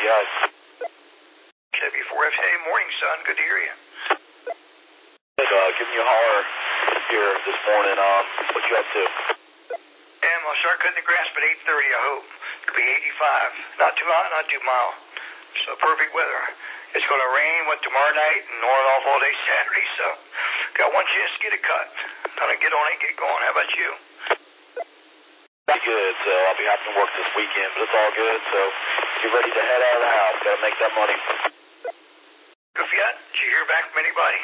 W4FDI. W4F. Hey, morning, son. Good to hear you. Giving you a holler here this morning. What you up to? I'll start cutting the grass by 8:30, I hope. It'll be 85. Not too hot, not too mild. So perfect weather. It's going to rain, tomorrow night and on and off all day Saturday, so got one chance to get it cut. Gonna get on it and get going. How about you? Pretty good, so I'll be having to work this weekend, but it's all good, so get ready to head out of the house. Gotta make that money. Good yet? Did you hear back from anybody?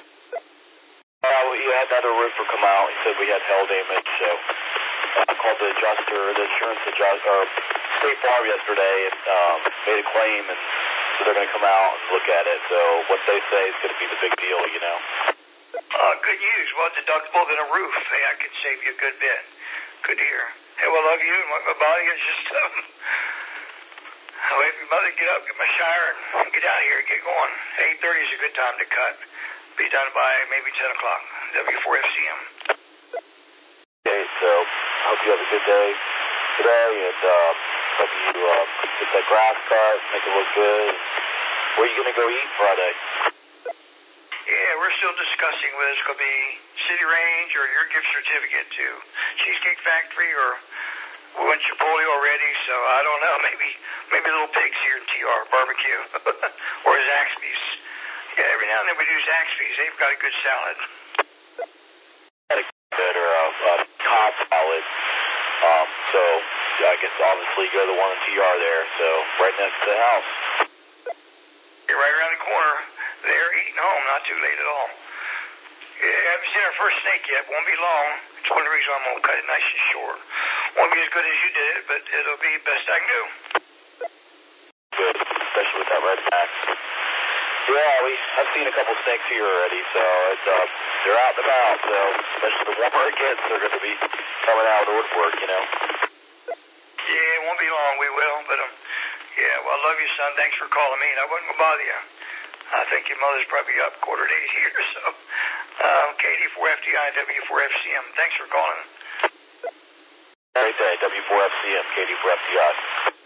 We had another roofer come out. He said we had hail damage, so I called the insurance adjuster, State Farm yesterday, and made a claim, and so they're going to come out and look at it. So what they say is going to be the big deal, you know. Good news. Well, deductible than a roof. Hey, I could save you a good bit. Good to hear. Hey, well, I love you, and my body is just, I'll wait for your mother to get up, get my shower, and get out of here and get going. 8:30 is a good time to cut. Be done by maybe 10 o'clock. W4FCM. Okay, so I hope you have a good day today, and hope you get that grass cut, make it look good. Where are you going to go eat Friday? Yeah, we're still discussing whether it's going to be City Range or your gift certificate to Cheesecake Factory, or we went Chipotle already, so I don't know. Maybe Little Pigs here in TR, barbecue, or Zaxby's. Yeah, every now and then we do Zaxby's. They've got a good salad. Or Cobb salad. So I guess obviously you're the one in TR there, so right next to the house. You're right around the corner. They're eating home, not too late at all. Yeah, I haven't seen our first snake yet. Won't be long. It's one of the reasons I'm going to cut it nice and short. Won't be as good as you did it, but it'll be best I can do. Good, especially with that red back. Yeah, I've seen a couple snakes here already, so it's they're out and about, so especially the warmer it gets, they're going to be coming out of the woodwork, you know. Yeah, it won't be long, we will, but yeah, well, I love you, son. Thanks for calling me, and I wasn't going to bother you. I think your mother's probably up 1/4 day here, so KD4FDI, W4FCM. Thanks for calling. Great day, W4FCM, KD4FDI.